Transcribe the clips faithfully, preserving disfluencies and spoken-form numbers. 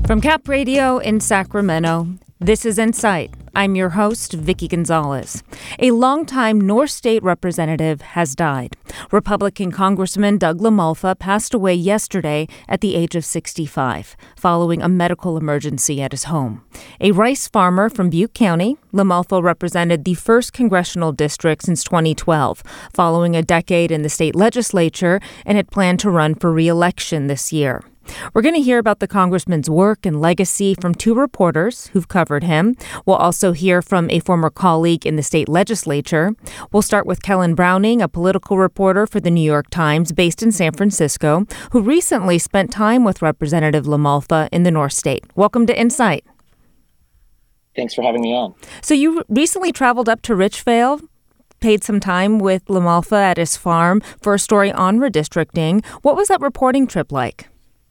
From Cap Radio in Sacramento, this is Insight. I'm your host, Vicky Gonzalez. A longtime North State representative has died. Republican Congressman Doug LaMalfa passed away yesterday at the age of sixty-five, following a medical emergency at his home. A rice farmer from Butte County, LaMalfa represented the first congressional district since twenty twelve, following a decade in the state legislature, and had planned to run for re-election this year. We're going to hear about the congressman's work and legacy from two reporters who've covered him. We'll also hear from a former colleague in the state legislature. We'll start with Kellen Browning, a political reporter for the New York Times based in San Francisco, who recently spent time with Representative LaMalfa in the North State. Welcome to Insight. Thanks for having me on. So you recently traveled up to Richvale, paid some time with LaMalfa at his farm for a story on redistricting. What was that reporting trip like?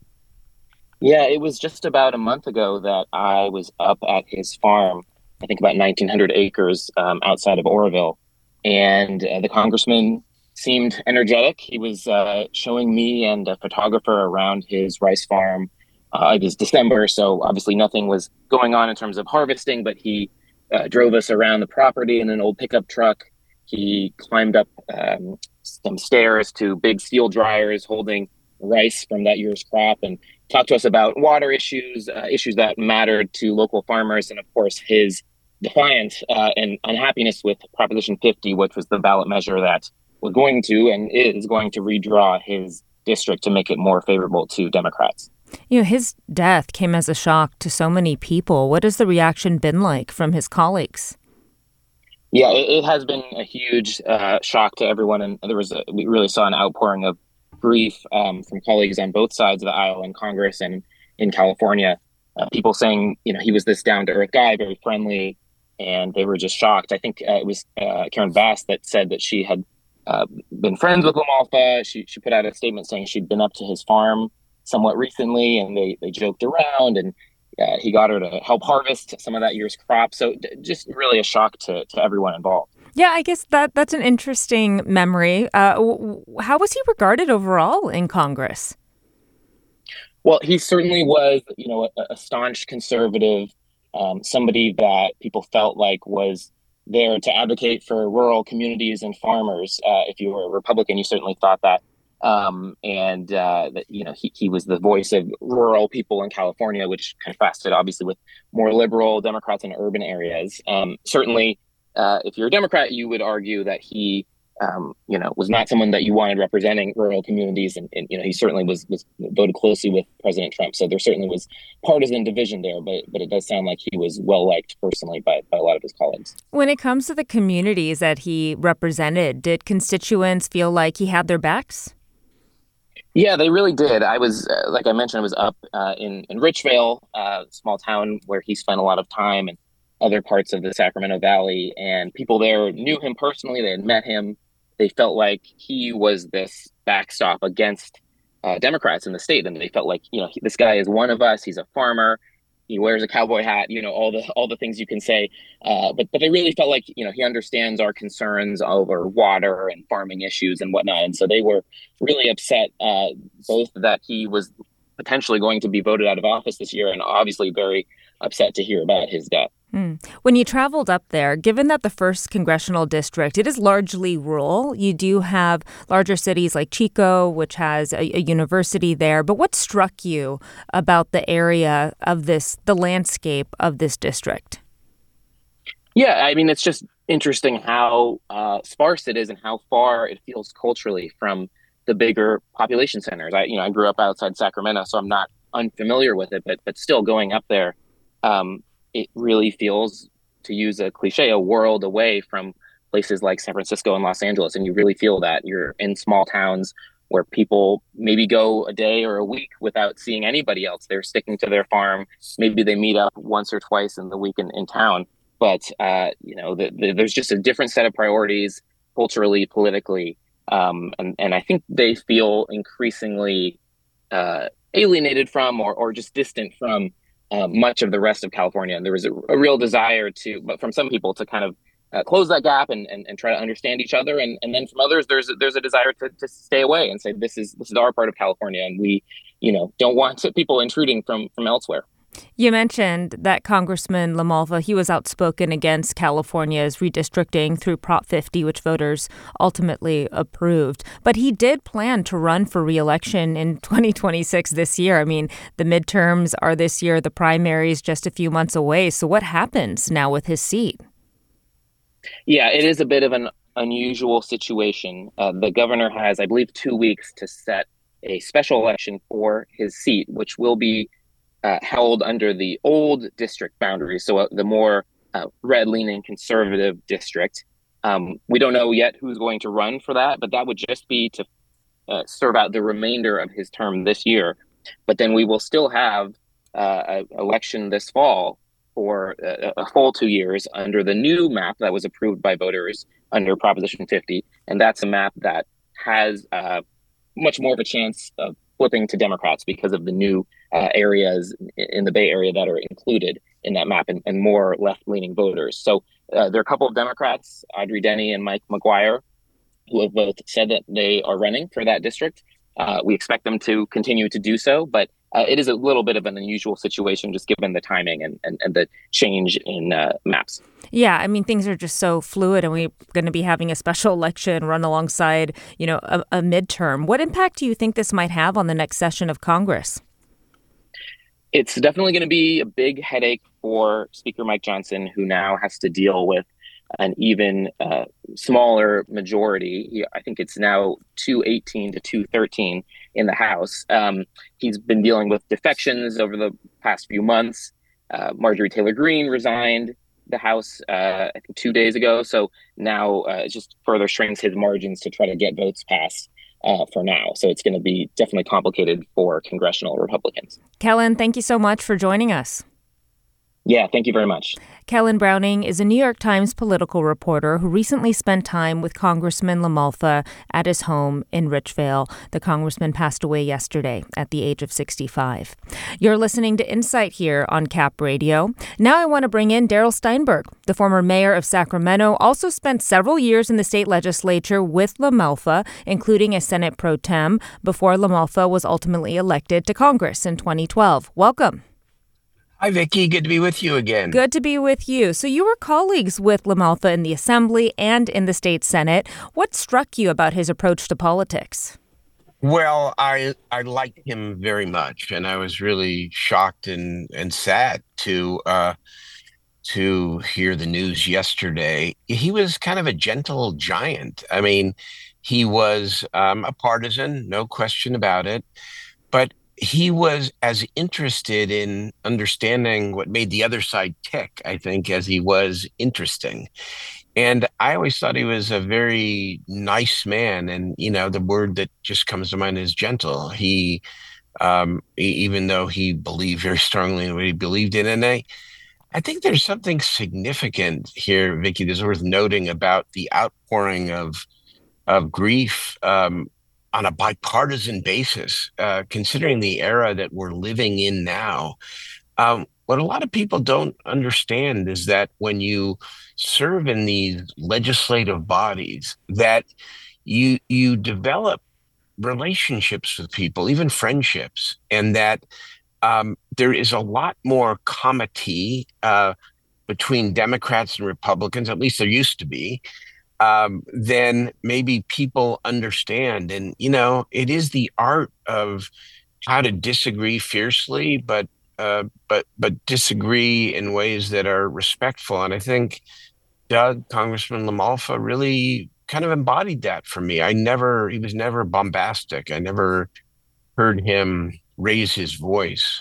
Yeah, it was just about a month ago that I was up at his farm, I think about nineteen hundred acres um, outside of Oroville. And uh, the congressman seemed energetic. He was uh, showing me and a photographer around his rice farm. Uh, it was December, so obviously nothing was going on in terms of harvesting, but he uh, drove us around the property in an old pickup truck. He climbed up um, some stairs to big steel dryers holding rice from that year's crop and talked to us about water issues, uh, issues that mattered to local farmers, and of course his defiance uh, and unhappiness with Proposition fifty, which was the ballot measure that was going to and is going to redraw his district to make it more favorable to Democrats. You know, his death came as a shock to so many people. What has the reaction been like from his colleagues? Yeah, it, it has been a huge uh, shock to everyone, and there was a, we really saw an outpouring of grief um, from colleagues on both sides of the aisle in Congress and in California. Uh, people saying, you know, he was this down-to-earth guy, very friendly, and they were just shocked. I think uh, it was uh, Karen Bass that said that she had uh, been friends with LaMalfa. She she put out a statement saying she'd been up to his farm somewhat recently, and they they joked around, and uh, he got her to help harvest some of that year's crop. So d- just really a shock to to everyone involved. Yeah, I guess that that's an interesting memory. Uh, w- how was he regarded overall in Congress? Well, he certainly was, you know, a, a staunch conservative, um, somebody that people felt like was there to advocate for rural communities and farmers. Uh, if you were a Republican, you certainly thought that. Um, and, uh, that, you know, he, he was the voice of rural people in California, which contrasted, obviously, with more liberal Democrats in urban areas. Um, certainly, Uh, if you're a Democrat, you would argue that he, um, you know, was not someone that you wanted representing rural communities, and, and you know, he certainly was was voted closely with President Trump. So there certainly was partisan division there, but but it does sound like he was well liked personally by by a lot of his colleagues. When it comes to the communities that he represented, did constituents feel like he had their backs? Yeah, they really did. I was, uh, like I mentioned, I was up uh, in in Richvale, uh, small town where he spent a lot of time, and other parts of the Sacramento Valley, and people there knew him personally. They had met him. They felt like he was this backstop against uh, Democrats in the state, and they felt like, you know, he, this guy is one of us. He's a farmer. He wears a cowboy hat. You know, all the all the things you can say. Uh, but but they really felt like, you know, he understands our concerns over water and farming issues and whatnot. And so they were really upset, uh, both that he was potentially going to be voted out of office this year, and obviously very upset to hear about his death. Mm. When you traveled up there, given that the first congressional district, it is largely rural, you do have larger cities like Chico, which has a, a university there. But what struck you about the area of this, the landscape of this district? Yeah, I mean, it's just interesting how uh, sparse it is and how far it feels culturally from the bigger population centers. I, you know, I grew up outside Sacramento, so I'm not unfamiliar with it, but but still going up there, um, it really feels, to use a cliche, a world away from places like San Francisco and Los Angeles. And you really feel that you're in small towns where people maybe go a day or a week without seeing anybody else. They're sticking to their farm. Maybe they meet up once or twice in the week in, in town. But, uh, you know, the, the, there's just a different set of priorities culturally, politically. Um, and, and I think they feel increasingly uh, alienated from or, or just distant from Uh, much of the rest of California. And there was a, a real desire to, but from some people, to kind of uh, close that gap and, and, and try to understand each other. And, and then from others, there's a, there's a desire to, to stay away and say, this is this is our part of California, and we, you know, don't want people intruding from from elsewhere. You mentioned that Congressman LaMalva, he was outspoken against California's redistricting through Prop fifty, which voters ultimately approved. But he did plan to run for re-election in twenty twenty-six this year. I mean, the midterms are this year, the primaries just a few months away. So what happens now with his seat? Yeah, it is a bit of an unusual situation. Uh, the governor has, I believe, two weeks to set a special election for his seat, which will be uh, held under the old district boundaries, so uh, the more uh, red-leaning conservative district. Um, we don't know yet who's going to run for that, but that would just be to uh, serve out the remainder of his term this year. But then we will still have uh, an election this fall for a, a full two years under the new map that was approved by voters under Proposition fifty. And that's a map that has uh, much more of a chance of flipping to Democrats because of the new uh, areas in the Bay Area that are included in that map, and, and more left-leaning voters. So uh, there are a couple of Democrats, Audrey Denny and Mike McGuire, who have both said that they are running for that district. Uh, we expect them to continue to do so, but uh, it is a little bit of an unusual situation just given the timing and, and, and the change in uh, maps. Yeah, I mean, things are just so fluid, and we're going to be having a special election run alongside, you know, a, a midterm. What impact do you think this might have on the next session of Congress? It's definitely going to be a big headache for Speaker Mike Johnson, who now has to deal with an even uh, smaller majority. I think it's now two eighteen to two thirteen in the House. Um, he's been dealing with defections over the past few months. Uh, Marjorie Taylor Greene resigned the House, uh, I think, two days ago. So now uh, it just further shrinks his margins to try to get votes passed uh, for now. So it's going to be definitely complicated for congressional Republicans. Kellen, thank you so much for joining us. Yeah, thank you very much. Kellen Browning is a New York Times political reporter who recently spent time with Congressman LaMalfa at his home in Richvale. The congressman passed away yesterday at the age of sixty-five. You're listening to Insight here on Cap Radio. Now I want to bring in Darrell Steinberg. The former mayor of Sacramento also spent several years in the state legislature with LaMalfa, including as Senate pro tem, before LaMalfa was ultimately elected to Congress in twenty twelve. Welcome. Hi, Vicki. Good to be with you again. Good to be with you. So you were colleagues with LaMalfa in the Assembly and in the state Senate. What struck you about his approach to politics? Well, I I liked him very much, and I was really shocked and, and sad to uh, to hear the news yesterday. He was kind of a gentle giant. I mean, he was um, a partisan, no question about it, but he was as interested in understanding what made the other side tick, I think, as he was interesting. And I always thought he was a very nice man. And, you know, the word that just comes to mind is gentle. He, um, e- even though he believed very strongly in what he believed in. And I, I think there's something significant here, Vicki, that's worth noting about the outpouring of, of grief, um, on a bipartisan basis, uh, considering the era that we're living in now. Um, what a lot of people don't understand is that when you serve in these legislative bodies, that you you develop relationships with people, even friendships, and that um, there is a lot more comity uh, between Democrats and Republicans, at least there used to be, um, then maybe people understand. And, you know, it is the art of how to disagree fiercely, but uh, but but disagree in ways that are respectful. And I think Doug, Congressman LaMalfa, really kind of embodied that for me. I never, he was never bombastic. I never heard him raise his voice.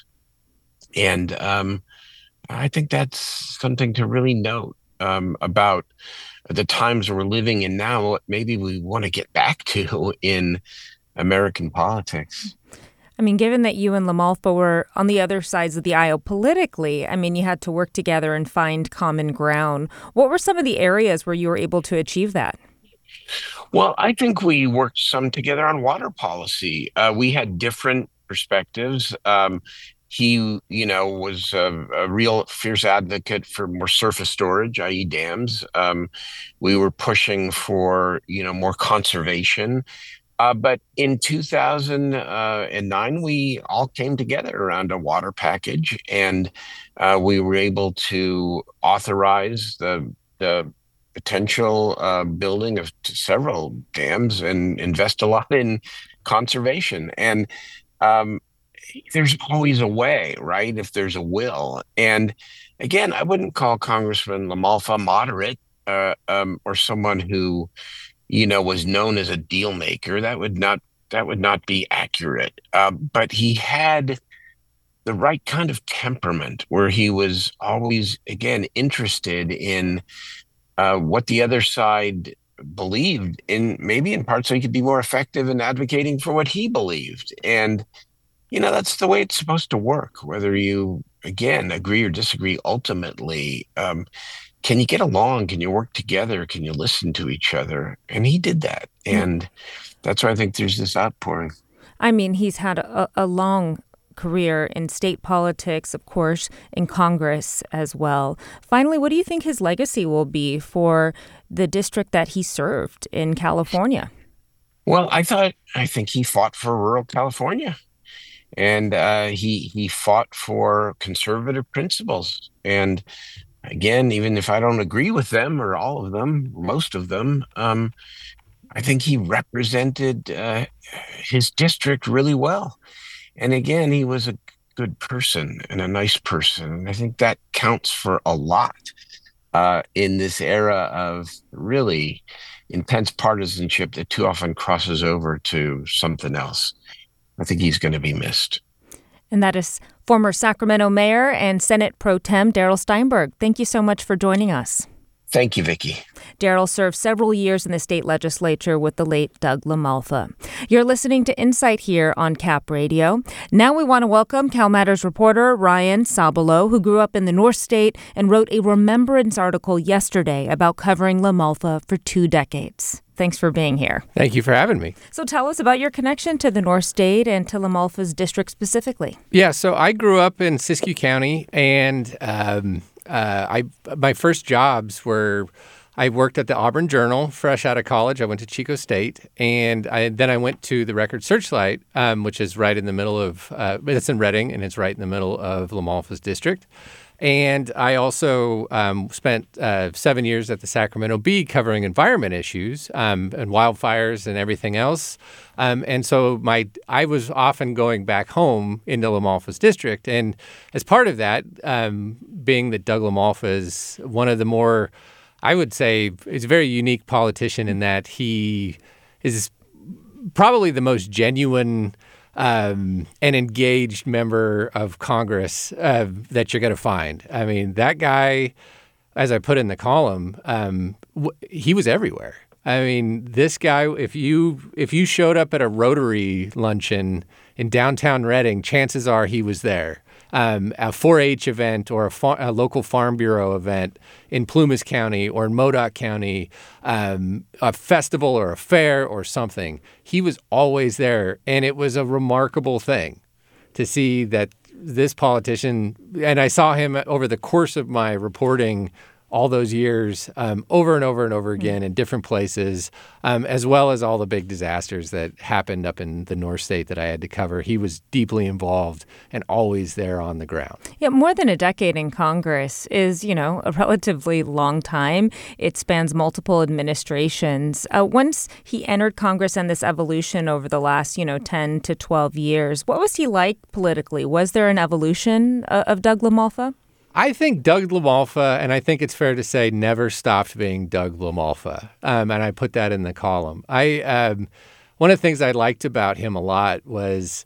And um, I think that's something to really note um, about the times we're living in now, what maybe we want to get back to in American politics. I mean, given that you and LaMalfa were on the other sides of the aisle politically, I mean, you had to work together and find common ground. What were some of the areas where you were able to achieve that? Well, I think we worked some together on water policy. Uh, we had different perspectives. Um, He, you know, was a, a real fierce advocate for more surface storage, that is dams. Um, we were pushing for, you know, more conservation. Uh, but in two thousand nine, we all came together around a water package, and uh, we were able to authorize the the potential uh, building of several dams and invest a lot in conservation. And um, there's always a way, right? If there's a will. And again, I wouldn't call Congressman LaMalfa moderate uh, um, or someone who you know, was known as a deal maker. That would not that would not be accurate. Uh, but he had the right kind of temperament, where he was always, again, interested in uh, what the other side believed in, maybe in part so he could be more effective in advocating for what he believed. And you know, that's the way it's supposed to work. Whether you, again, agree or disagree, ultimately. Um, can you get along? Can you work together? Can you listen to each other? And he did that. And that's why I think there's this outpouring. I mean, he's had a, a long career in state politics, of course, in Congress as well. Finally, what do you think his legacy will be for the district that he served in California? Well, I thought, I think he fought for rural California. And uh, he he fought for conservative principles. And again, even if I don't agree with them or all of them, most of them, um, I think he represented uh, his district really well. And again, he was a good person and a nice person. And I think that counts for a lot uh, in this era of really intense partisanship that too often crosses over to something else. I think he's going to be missed. And that is former Sacramento Mayor and Senate Pro Tem Darrell Steinberg. Thank you so much for joining us. Thank you, Vicki. Darrell served several years in the state legislature with the late Doug LaMalfa. You're listening to Insight here on Cap Radio. Now we want to welcome CalMatters reporter Ryan Sabalo, who grew up in the North State and wrote a remembrance article yesterday about covering LaMalfa for two decades. Thanks for being here. Thank you for having me. So tell us about your connection to the North State and to LaMalfa's district specifically. Yeah, so I grew up in Siskiyou County, and um, uh, I my first jobs were I worked at the Auburn Journal fresh out of college. I went to Chico State, and I, then I went to the Record Searchlight, um, which is right in the middle of uh, it's in Redding, and it's right in the middle of LaMalfa's district. And I also um, spent uh, seven years at the Sacramento Bee covering environment issues um, and wildfires and everything else. Um, and so my I was often going back home into LaMalfa's district. And as part of that, um, being that Doug LaMalfa is one of the more, I would say, is a very unique politician in that he is probably the most genuine Um, an engaged member of Congress uh, that you're going to find. I mean, that guy, as I put in the column, um, w- he was everywhere. I mean, this guy, if you if you showed up at a Rotary luncheon in downtown Redding, chances are he was there. Um, a four H event or a, far, a local Farm Bureau event in Plumas County or in Modoc County, um, a festival or a fair or something. He was always there, and it was a remarkable thing to see that this politician, and I saw him over the course of my reporting all those years, um, over and over and over again in different places, um, as well as all the big disasters that happened up in the North State that I had to cover. He was deeply involved and always there on the ground. Yeah, more than a decade in Congress is, you know, a relatively long time. It spans multiple administrations. Uh, once he entered Congress and this evolution over the last, you know, ten to twelve years, what was he like politically? Was there an evolution uh, of Doug LaMalfa? I think Doug LaMalfa, and I think it's fair to say, never stopped being Doug LaMalfa. Um, and I put that in the column. I um, one of the things I liked about him a lot was,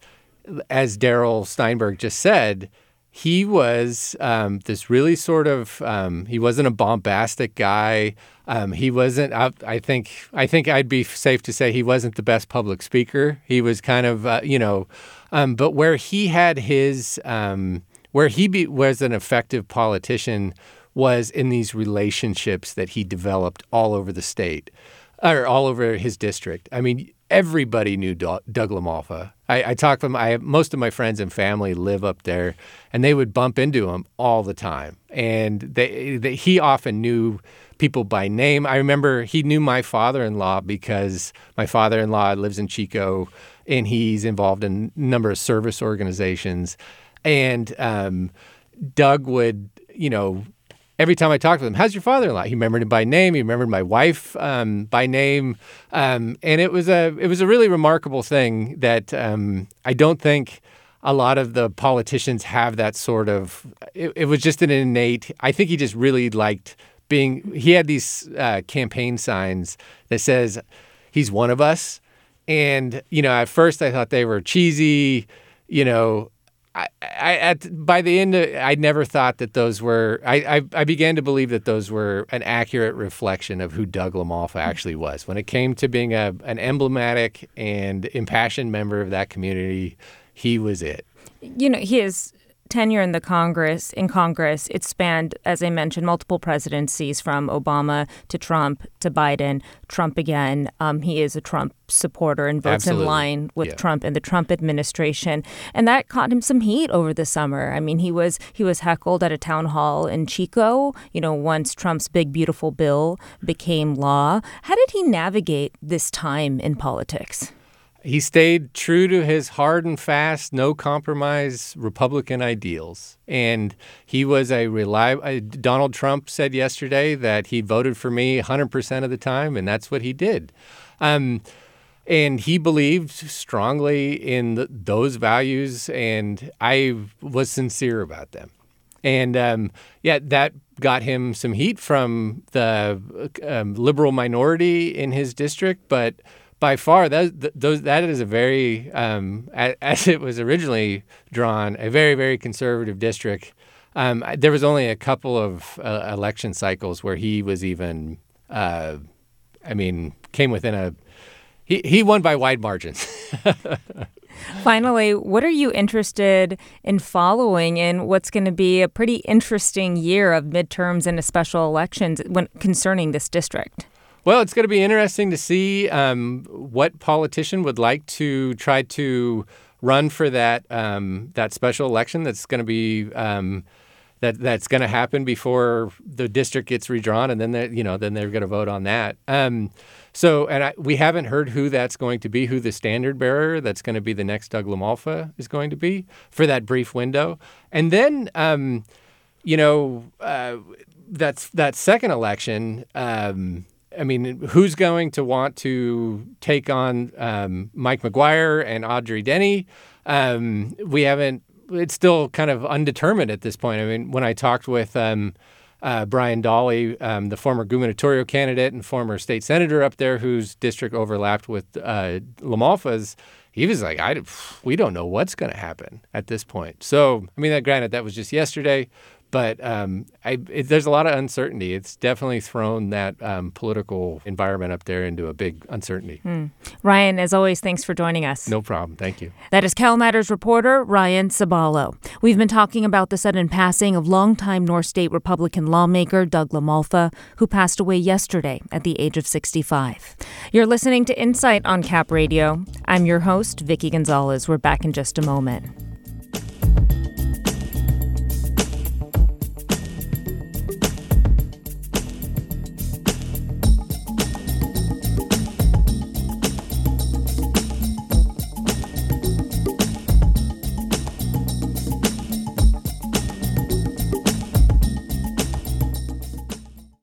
as Darrell Steinberg just said, he was um, this really sort of um, he wasn't a bombastic guy. Um, he wasn't. I, I think. I think I'd be safe to say he wasn't the best public speaker. He was kind of, uh, you know, um, but where he had his. Um, Where he be, was an effective politician was in these relationships that he developed all over the state, or all over his district. I mean, everybody knew Doug LaMalfa. I, I talk to him. I have, most of my friends and family live up there, and they would bump into him all the time. And they, they, he often knew people by name. I remember he knew my father-in-law because my father-in-law lives in Chico, and he's involved in a number of service organizations. And um, Doug would, you know, every time I talked with him, how's your father-in-law? He remembered him by name. He remembered my wife um, by name. Um, and it was a it was a really remarkable thing that um, I don't think a lot of the politicians have that sort of, it, it was just an innate, I think he just really liked being, he had these uh, campaign signs that says, he's one of us. And, you know, at first I thought they were cheesy, you know, I, I at by the end, of, I never thought that those were, I, I, I began to believe that those were an accurate reflection of who Doug LaMalfa actually was. When it came to being a an emblematic and impassioned member of that community, he was it. You know, his tenure in the Congress, in Congress, it spanned, as I mentioned, multiple presidencies from Obama to Trump to Biden, Trump again. Um, he is a Trump supporter and votes Absolutely. in line with Yeah. Trump and the Trump administration. And that caught him some heat over the summer. I mean, he was he was heckled at a town hall in Chico, you know, once Trump's big, beautiful bill became law. How did he navigate this time in politics? He stayed true to his hard and fast, no compromise Republican ideals. And he was a reliable, Donald Trump said yesterday that he voted for me one hundred percent of the time, and that's what he did. Um, and he believed strongly in the, those values, and I was sincere about them. And um, yeah, that got him some heat from the um, liberal minority in his district, but by far, that those that is a very, um, as it was originally drawn, a very, very conservative district. Um, there was only a couple of uh, election cycles where he was even, uh, I mean, came within a, he, he won by wide margins. Finally, what are you interested in following in what's going to be a pretty interesting year of midterms and special elections when concerning this district? Well, it's going to be interesting to see um, what politician would like to try to run for that um, that special election that's going to be um, that that's going to happen before the district gets redrawn, and then they you know then they're going to vote on that. Um, so, and I, we haven't heard who that's going to be, who the standard bearer that's going to be the next Doug LaMalfa is going to be for that brief window, and then um, you know uh, that's that second election. Um, I mean, who's going to want to take on um, Mike McGuire and Audrey Denny? Um, we haven't, it's still kind of undetermined at this point. I mean, when I talked with um, uh, Brian Dolly, um, the former gubernatorial candidate and former state senator up there whose district overlapped with uh, LaMalfa's, he was like, I, we don't know what's going to happen at this point. So, I mean, that, granted, that was just yesterday. But um, I, it, there's a lot of uncertainty. It's definitely thrown that um, political environment up there into a big uncertainty. Hmm. Ryan, as always, thanks for joining us. No problem. Thank you. That is CalMatters reporter Ryan Sabalo. We've been talking about the sudden passing of longtime North State Republican lawmaker Doug LaMalfa, who passed away yesterday at the age of sixty-five. You're listening to Insight on Cap Radio. I'm your host, Vicki Gonzalez. We're back in just a moment.